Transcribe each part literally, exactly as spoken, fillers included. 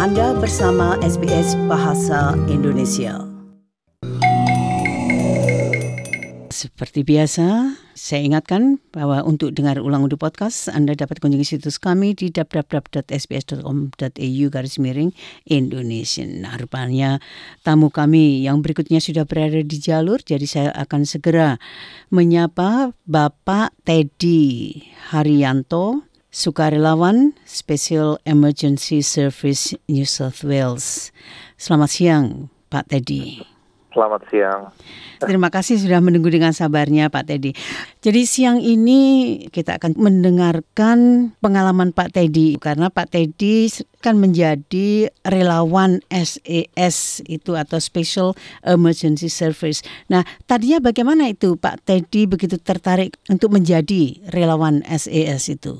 Anda bersama S B S Bahasa Indonesia. Seperti biasa, saya ingatkan bahwa untuk dengar ulang audio podcast, Anda dapat kunjungi situs kami di w w w dot s b s dot com dot a u garis miring Indonesia. Nah, rupanya tamu kami yang berikutnya sudah berada di jalur, jadi saya akan segera menyapa Bapak Teddy Haryanto, sukarelawan Special Emergency Service New South Wales. Selamat siang, Pak Teddy. Selamat siang. Terima kasih sudah menunggu dengan sabarnya, Pak Teddy. Jadi siang ini kita akan mendengarkan pengalaman Pak Teddy, karena Pak Teddy kan menjadi relawan S E S itu atau Special Emergency Service. Nah, tadinya bagaimana itu Pak Teddy begitu tertarik untuk menjadi relawan S E S itu?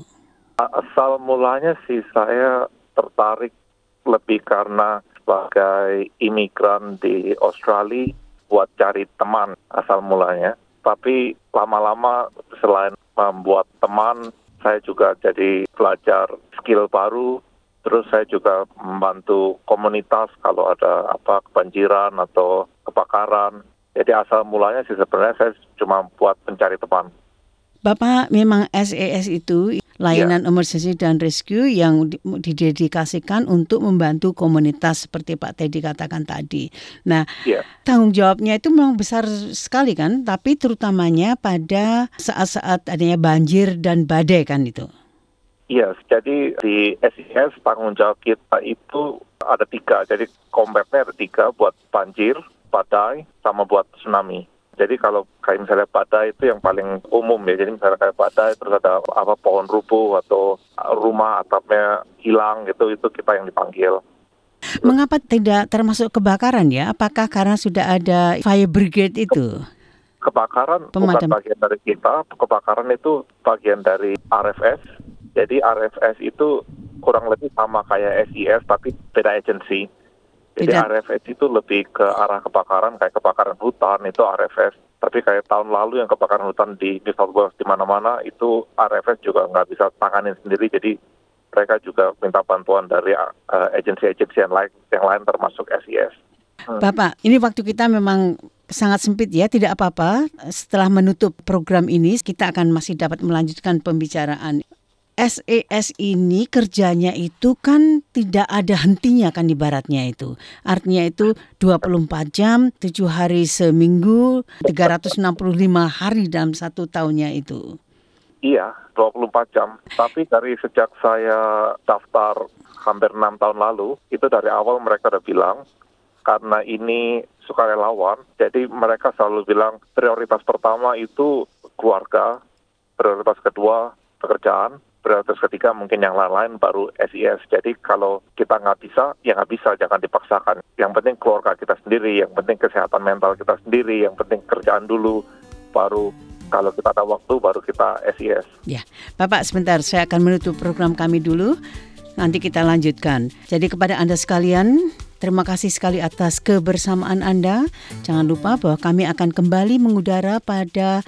Asal mulanya sih saya tertarik lebih karena sebagai imigran di Australia buat cari teman asal mulanya. Tapi lama-lama selain membuat teman, saya juga jadi belajar skill baru. Terus saya juga membantu komunitas kalau ada apa kebanjiran atau kebakaran. Jadi asal mulanya sih sebenarnya saya cuma buat mencari teman. Bapak memang S E S itu layanan yeah. emergency dan rescue yang didedikasikan untuk membantu komunitas seperti Pak Teddy katakan tadi. Nah, yeah. tanggung jawabnya itu memang besar sekali kan, tapi terutamanya pada saat-saat adanya banjir dan badai kan itu. Iya, yes, jadi di S E S tanggung jawab kita itu ada tiga. Jadi combatnya ada tiga, buat banjir, badai, sama buat tsunami. Jadi kalau kayak misalnya badai itu yang paling umum ya. Jadi misalnya kayak badai terus ada apa pohon rubuh atau rumah atapnya hilang gitu, itu kita yang dipanggil. Mengapa tidak termasuk kebakaran ya? Apakah karena sudah ada fire brigade itu? Kebakaran Pemadam. Bukan bagian dari kita, kebakaran itu bagian dari R F S. Jadi R F S itu kurang lebih sama kayak S E S tapi beda agensi. Jadi Tidak. R F S itu lebih ke arah kebakaran, kayak kebakaran hutan itu R F S. Tapi kayak tahun lalu yang kebakaran hutan di New South Wales di mana-mana itu R F S juga nggak bisa tanganin sendiri. Jadi mereka juga minta bantuan dari uh, agensi-agensi yang lain, yang lain termasuk S E S. Hmm. Bapak, ini waktu kita memang sangat sempit ya, tidak apa-apa. Setelah menutup program ini, kita akan masih dapat melanjutkan pembicaraan. S E S ini kerjanya itu kan tidak ada hentinya kan ibaratnya itu. Artinya itu dua puluh empat jam, tujuh hari seminggu, tiga ratus enam puluh lima hari dalam satu tahunnya itu. Iya, dua puluh empat jam. Tapi dari sejak saya daftar hampir enam tahun lalu, itu dari awal mereka udah bilang, karena ini sukarelawan, jadi mereka selalu bilang prioritas pertama itu keluarga, prioritas kedua pekerjaan, prioritas ketiga mungkin yang lain-lain baru S E S. Jadi kalau kita nggak bisa, ya nggak bisa, jangan dipaksakan. Yang penting keluarga kita sendiri, yang penting kesehatan mental kita sendiri, yang penting kerjaan dulu, baru kalau kita ada waktu baru kita S E S. Ya, Bapak sebentar, saya akan menutup program kami dulu, nanti kita lanjutkan. Jadi kepada Anda sekalian, terima kasih sekali atas kebersamaan Anda. Jangan lupa bahwa kami akan kembali mengudara pada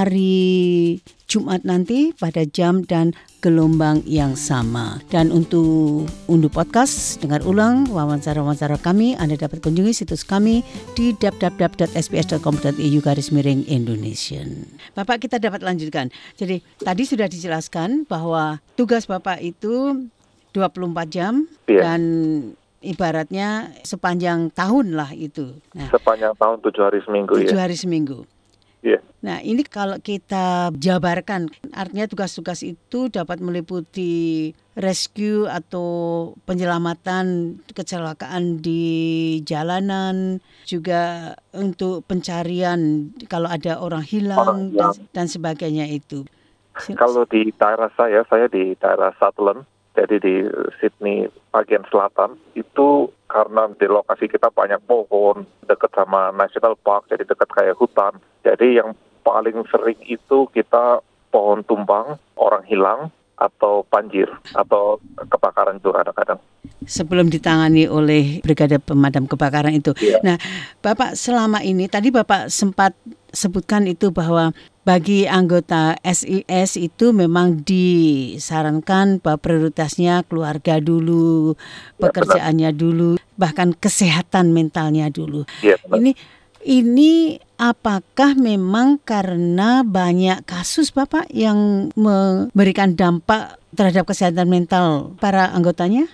hari Jumat nanti pada jam dan gelombang yang sama. Dan untuk unduh podcast, dengar ulang wawancara-wawancara kami, Anda dapat kunjungi situs kami di w w w dot s b s dot com dot a u garis miring Indonesia. Bapak, kita dapat lanjutkan. Jadi tadi sudah dijelaskan bahwa tugas Bapak itu dua puluh empat jam yeah. dan ibaratnya sepanjang tahun lah itu. Nah, sepanjang tahun tujuh hari seminggu tujuh ya. hari seminggu. Yeah. Nah, ini kalau kita jabarkan, artinya tugas-tugas itu dapat meliputi rescue atau penyelamatan kecelakaan di jalanan, juga untuk pencarian kalau ada orang hilang, orang dan, dan sebagainya itu. Kalau di daerah saya, saya di daerah Sutherland, jadi di Sydney bagian selatan, itu karena di lokasi kita banyak pohon, dekat sama National Park, jadi dekat kayak hutan. Jadi yang paling sering itu kita pohon tumbang, orang hilang, atau banjir atau kebakaran juga kadang-kadang. Sebelum ditangani oleh Brigade Pemadam Kebakaran itu. Iya. Nah, Bapak selama ini, tadi Bapak sempat sebutkan itu bahwa bagi anggota S I S itu memang disarankan bahwa prioritasnya keluarga dulu, Ya, pekerjaannya dulu, bahkan kesehatan mentalnya dulu. Iya, benar. Ini ini apakah memang karena banyak kasus Bapak yang memberikan dampak terhadap kesehatan mental para anggotanya?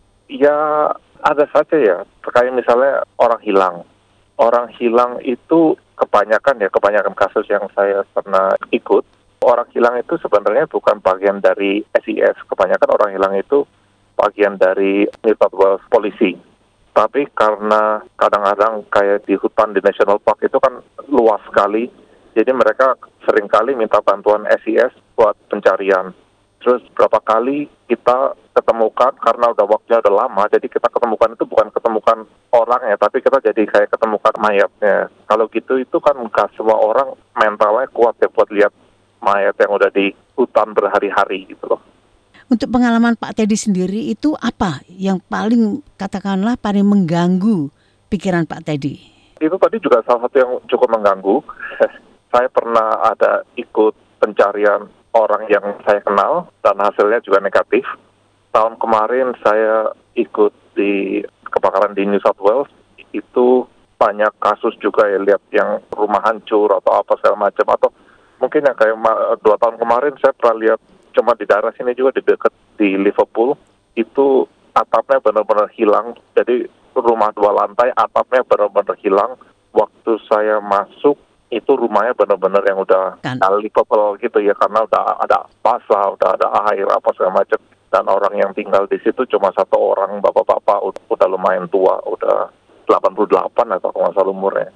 Ya, ada saja ya. Kayak misalnya orang hilang. Orang hilang itu kebanyakan ya, kebanyakan kasus yang saya pernah ikut. Orang hilang itu sebenarnya bukan bagian dari S I S. Kebanyakan orang hilang itu bagian dari New South Wales polisi. Tapi karena kadang-kadang kayak di hutan di National Park itu kan luas sekali, jadi mereka seringkali minta bantuan S I S buat pencarian. Terus berapa kali kita ketemukan karena udah waktunya udah lama, jadi kita ketemukan itu bukan ketemukan orang ya, tapi kita jadi kayak ketemukan mayatnya. Kalau gitu itu kan nggak semua orang mentalnya kuat ya buat lihat mayat yang udah di hutan berhari-hari gitu loh. Untuk pengalaman Pak Teddy sendiri itu apa yang paling katakanlah paling mengganggu pikiran Pak Teddy? Itu tadi juga salah satu yang cukup mengganggu. Saya pernah ada ikut pencarian orang yang saya kenal dan hasilnya juga negatif. Tahun kemarin saya ikut di kebakaran di New South Wales, itu banyak kasus juga ya, lihat yang rumah hancur atau apa segala macam. Atau mungkin yang kayak dua tahun kemarin saya pernah lihat cuma di daerah sini juga di dekat di Liverpool, itu atapnya benar-benar hilang. Jadi rumah dua lantai, atapnya benar-benar hilang. Waktu saya masuk, itu rumahnya benar-benar yang udah Kan. livable gitu ya, karena udah ada basah, udah ada air, apa segala macam. Dan orang yang tinggal di situ cuma satu orang, bapak-bapak, udah, udah lumayan tua, udah delapan puluh delapan atau kalau nggak salah umurnya.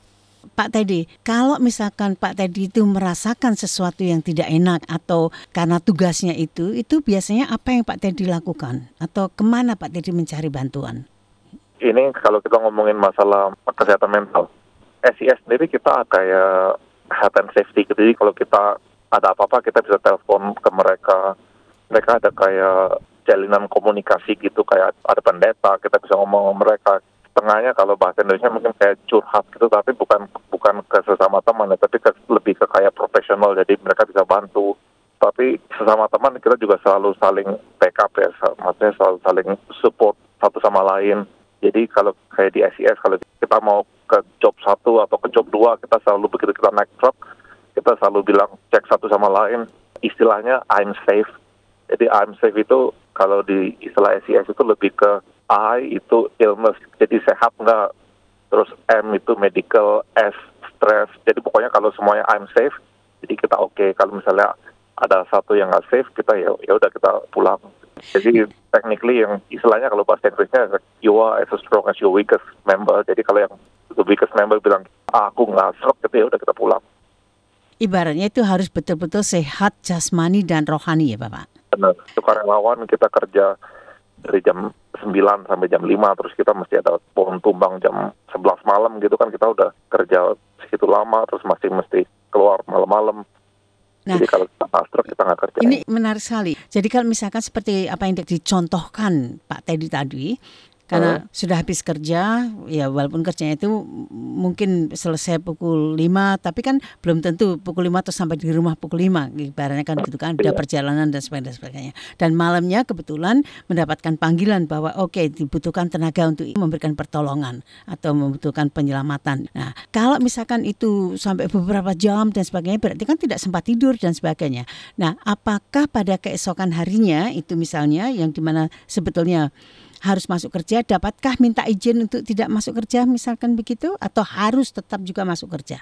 Pak Teddy, kalau misalkan Pak Teddy itu merasakan sesuatu yang tidak enak atau karena tugasnya itu, itu biasanya apa yang Pak Teddy lakukan? Atau kemana Pak Teddy mencari bantuan? Ini kalau kita ngomongin masalah kesehatan mental, S I S sendiri kita kayak health and safety gitu. Jadi kalau kita ada apa-apa kita bisa telepon ke mereka. Mereka ada kayak jalinan komunikasi gitu, kayak ada pendeta, kita bisa ngomong sama mereka. Tengahnya kalau bahasa Indonesia mungkin kayak curhat gitu, tapi bukan bukan ke sesama teman ya, tapi ke, lebih ke kayak profesional, jadi mereka bisa bantu. Tapi sesama teman kita juga selalu saling backup ya, maksudnya selalu saling support satu sama lain. Jadi kalau kayak di S I S, kalau kita mau ke job satu atau ke job dua, kita selalu begitu kita naik truck, kita selalu bilang cek satu sama lain. Istilahnya I'm safe. Jadi I'm safe itu kalau di istilah S I S itu lebih ke I itu illness, jadi sehat nggak. Terus M itu medical, S stress. Jadi pokoknya kalau semuanya I'm safe, jadi kita oke. Okay. Kalau misalnya ada satu yang nggak safe, kita ya ya udah kita pulang. Jadi technically yang istilahnya kalau bahasa Inggrisnya you are as strong as your weakest member. Jadi kalau yang the weakest member bilang ah, aku nggak serap, gitu ya udah kita pulang. Ibaratnya itu harus betul-betul sehat jasmani dan rohani ya Bapak? Benar, sukarelawan kita kerja dari jam sembilan sampai jam lima, terus kita mesti ada pohon tumbang jam sebelas malam gitu kan, kita udah kerja segitu lama, terus masih mesti keluar malam-malam. Nah, jadi kalau kita master kita nggak kerja. Ini menarik sekali. Jadi kalau misalkan seperti apa yang dicontohkan Pak Teddy tadi, karena hmm. sudah habis kerja, ya walaupun kerjanya itu mungkin selesai pukul lima, tapi kan belum tentu pukul lima terus sampai di rumah pukul lima, ibaratnya kan gitu kan, ada perjalanan dan sebagainya. Dan malamnya kebetulan mendapatkan panggilan bahwa oke okay, dibutuhkan tenaga untuk memberikan pertolongan atau membutuhkan penyelamatan. Nah, kalau misalkan itu sampai beberapa jam dan sebagainya, berarti kan tidak sempat tidur dan sebagainya. Nah, apakah pada keesokan harinya itu misalnya yang dimana sebetulnya harus masuk kerja, dapatkah minta izin untuk tidak masuk kerja misalkan begitu, atau harus tetap juga masuk kerja?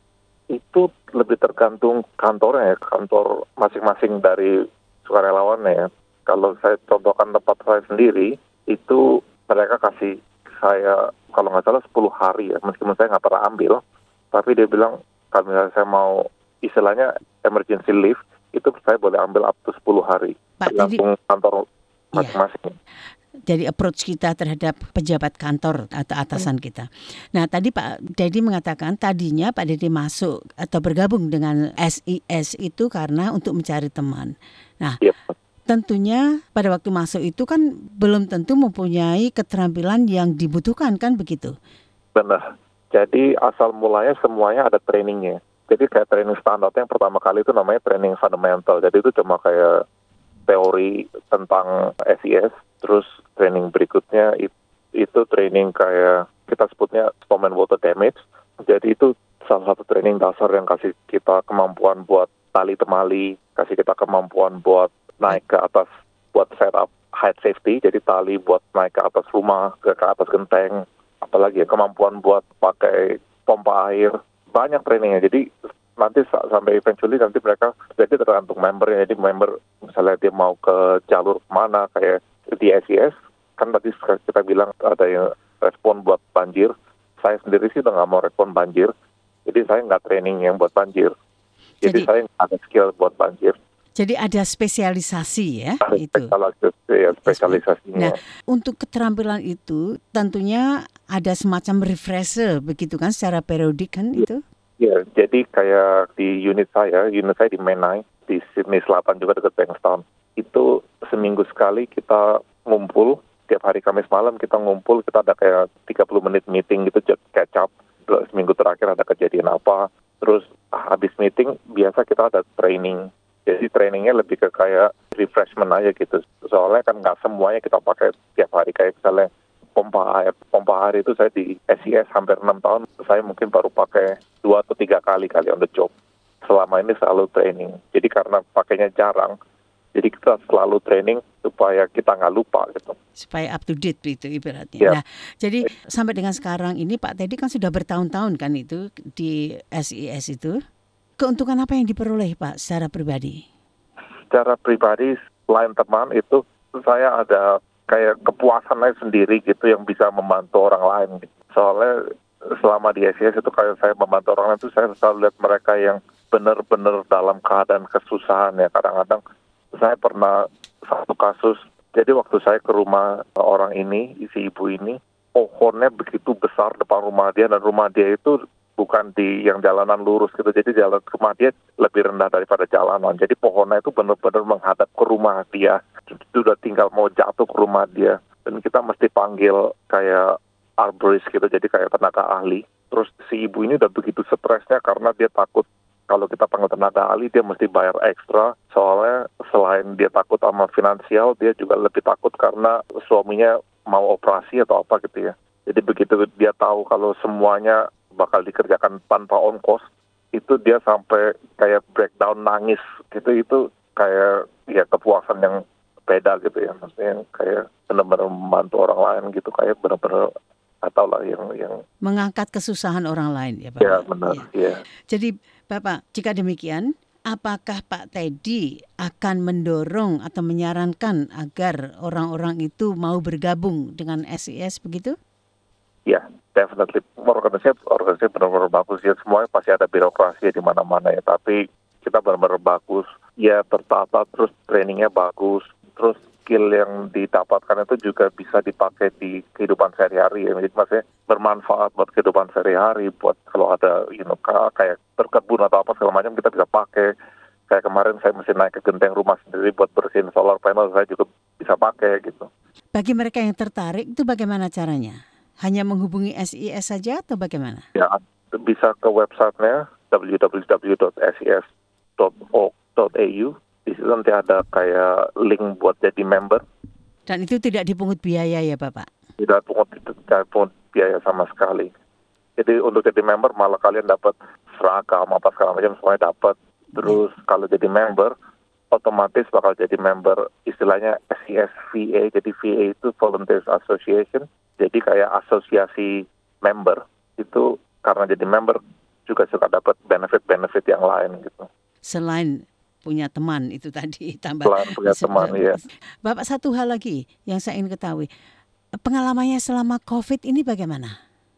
Itu lebih tergantung kantornya ya, kantor masing-masing dari sukarelawan ya. Kalau saya contohkan tempat saya sendiri, itu mereka kasih saya kalau nggak salah sepuluh hari ya, meskipun saya nggak pernah ambil, tapi dia bilang kalau misalnya saya mau istilahnya emergency leave, itu saya boleh ambil up to sepuluh hari. Pak, tergantung jadi, kantor masing-masing. Iya. Jadi approach kita terhadap pejabat kantor atau atasan kita. Nah tadi Pak Teddy mengatakan tadinya Pak Teddy masuk atau bergabung dengan S I S itu karena untuk mencari teman. Nah yep. tentunya pada waktu masuk itu kan belum tentu mempunyai keterampilan yang dibutuhkan, kan begitu? Benar. Jadi asal mulanya semuanya ada trainingnya. Jadi kayak training standar yang pertama kali itu namanya training fundamental. Jadi itu cuma kayak teori tentang S I S. Terus training berikutnya itu, itu training kayak kita sebutnya storm and water damage. Jadi itu salah satu training dasar yang kasih kita kemampuan buat tali temali, kasih kita kemampuan buat naik ke atas, buat setup height safety, jadi tali buat naik ke atas rumah, ke, ke atas genteng, apalagi ya, kemampuan buat pakai pompa air, banyak trainingnya. Jadi nanti sampai eventually nanti mereka, jadi tergantung membernya, jadi member misalnya dia mau ke jalur mana, kayak di S I S, kan tadi kita bilang ada yang respon buat banjir, saya sendiri sih udah nggak mau respon banjir, jadi saya nggak training yang buat banjir. Jadi, jadi saya nggak ada skill buat banjir. Jadi ada spesialisasi ya? Ada itu. Spesialisasi, ya, spesialisasinya. Nah, untuk keterampilan itu tentunya ada semacam refresher begitu kan secara periodik kan ya, itu? Ya, jadi kayak di unit saya, unit saya di Menai, di Sydney Selatan juga dekat Bankstown. Itu seminggu sekali kita ngumpul, tiap hari Kamis malam kita ngumpul, kita ada kayak tiga puluh menit meeting gitu, catch up. Seminggu terakhir ada kejadian apa, terus habis meeting biasa kita ada training. Jadi trainingnya lebih ke kayak refreshment aja gitu. Soalnya kan nggak semuanya kita pakai tiap hari. Kayak misalnya pompa air. Pompa air itu saya di S I S hampir enam tahun. Saya mungkin baru pakai dua atau tiga kali kali on the job. Selama ini selalu training. Jadi karena pakainya jarang, jadi kita selalu training supaya kita nggak lupa gitu. Supaya up to date itu ibaratnya. Yeah. Nah, jadi sampai dengan sekarang ini Pak Teddy kan sudah bertahun-tahun kan itu di S I S itu. Keuntungan apa yang diperoleh Pak secara pribadi? Secara pribadi, selain teman itu, saya ada kayak kepuasan aja sendiri gitu yang bisa membantu orang lain. Soalnya selama di S I S itu kayak saya membantu orang lain itu saya selalu lihat mereka yang benar-benar dalam keadaan kesusahan ya. Kadang-kadang saya pernah satu kasus, jadi waktu saya ke rumah orang ini, si ibu ini, pohonnya begitu besar depan rumah dia, dan rumah dia itu bukan di yang jalanan lurus gitu, jadi jalan rumah dia lebih rendah daripada jalanan. Jadi pohonnya itu benar-benar menghadap ke rumah dia. Itu udah tinggal mau jatuh ke rumah dia. Dan kita mesti panggil kayak arborist gitu, jadi kayak tenaga ahli. Terus si ibu ini udah begitu stresnya karena dia takut kalau kita panggil tenaga ahli dia mesti bayar ekstra. Soalnya selain dia takut sama finansial, dia juga lebih takut karena suaminya mau operasi atau apa gitu ya. Jadi begitu dia tahu kalau semuanya bakal dikerjakan tanpa ongkos, itu dia sampai kayak breakdown nangis gitu. Itu kayak ya kepuasan yang beda gitu ya, maksudnya kayak benar-benar membantu orang lain gitu, kayak benar-benar atau lah yang yang mengangkat kesusahan orang lain ya Pak. Ya benar. Ya. Ya. Jadi Bapak, jika demikian, apakah Pak Teddy akan mendorong atau menyarankan agar orang-orang itu mau bergabung dengan S I S begitu? Ya, definitely. Organisasi organisasi benar-benar bagus ya. Semuanya pasti ada birokrasi di mana-mana ya. Tapi kita benar-benar bagus. Ya tertata, terus trainingnya bagus. Terus skill yang didapatkan itu juga bisa dipakai di kehidupan sehari-hari ya. Jadi maksudnya bermanfaat buat kehidupan sehari-hari. Buat kalau ada, you know, kayak berkebun atau apa segala macam kita bisa pakai. Kayak kemarin saya mesti naik ke genteng rumah sendiri buat bersihin solar panel, saya juga bisa pakai gitu. Bagi mereka yang tertarik itu bagaimana caranya? Hanya menghubungi S I S saja atau bagaimana? Ya, bisa ke websitenya w w w dot s i s dot org dot a u. Di situ nanti ada kayak link buat jadi member. Dan itu tidak dipungut biaya ya Bapak? Tidak pungut, tidak pungut biaya sama sekali. Jadi untuk jadi member malah kalian dapat seragam apa segala macam semuanya dapat. Terus ya. Kalau jadi member otomatis bakal jadi member istilahnya S I S V A. Jadi V A itu Volunteers Association. Jadi kayak asosiasi member itu karena jadi member juga suka dapat benefit-benefit yang lain gitu. Selain punya teman itu tadi tambah. Selain punya teman ya. Bapak, satu hal lagi yang saya ingin ketahui, pengalamannya selama COVID ini bagaimana?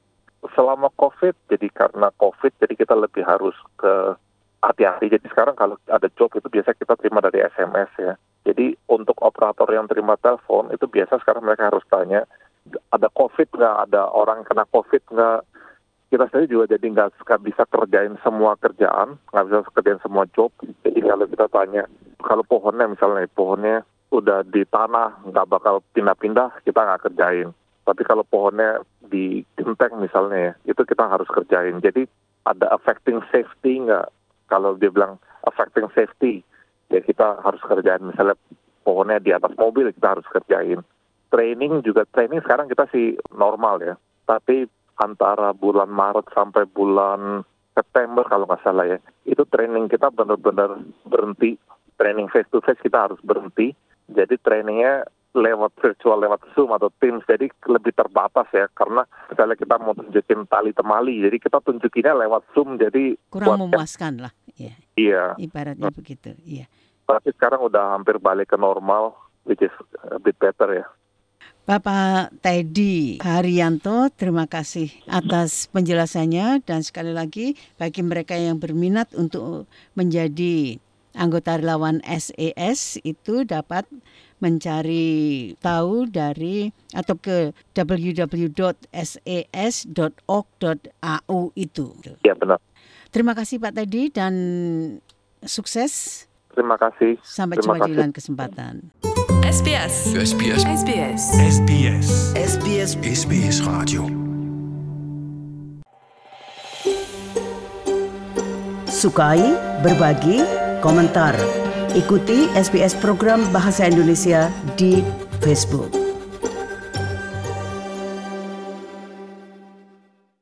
Selama COVID, jadi karena COVID, jadi kita lebih harus ke hati-hati. Jadi sekarang kalau ada job itu biasa kita terima dari S M S ya. Jadi untuk operator yang terima telepon itu biasa sekarang mereka harus tanya, ada COVID nggak, ada orang kena COVID nggak. Kita sendiri juga jadi nggak bisa kerjain semua kerjaan, nggak bisa kerjain semua job. Jadi kalau kita tanya, kalau pohonnya misalnya, pohonnya udah di tanah, nggak bakal pindah-pindah, kita nggak kerjain. Tapi kalau pohonnya di genteng misalnya ya, itu kita harus kerjain. Jadi ada affecting safety nggak? Kalau dia bilang affecting safety, ya kita harus kerjain. Misalnya pohonnya di atas mobil, kita harus kerjain. Training juga, training sekarang kita sih normal ya. Tapi antara bulan Maret sampai bulan September kalau nggak salah ya, itu training kita benar-benar berhenti. Training face to face kita harus berhenti. Jadi trainingnya lewat virtual, lewat Zoom atau Teams, jadi lebih terbatas ya. Karena misalnya kita mau tunjukin tali temali, jadi kita tunjukinnya lewat Zoom, jadi kurang memuaskan lah. Ya. Iya. Ibaratnya hmm. begitu. Iya. Tapi sekarang udah hampir balik ke normal, which is a bit better ya. Bapak Teddy Haryanto, terima kasih atas penjelasannya, dan sekali lagi bagi mereka yang berminat untuk menjadi anggota relawan S E S itu dapat mencari tahu dari atau ke w w w dot s e s dot org dot a u itu. Ya benar. Terima kasih Pak Teddy dan sukses. Terima kasih. Sampai Terima jumpa kasih. di lain kesempatan. S B S. S B S. S B S. S B S. S B S. S B S Radio. Sukai, berbagi, komentar. Ikuti S B S program Bahasa Indonesia di Facebook.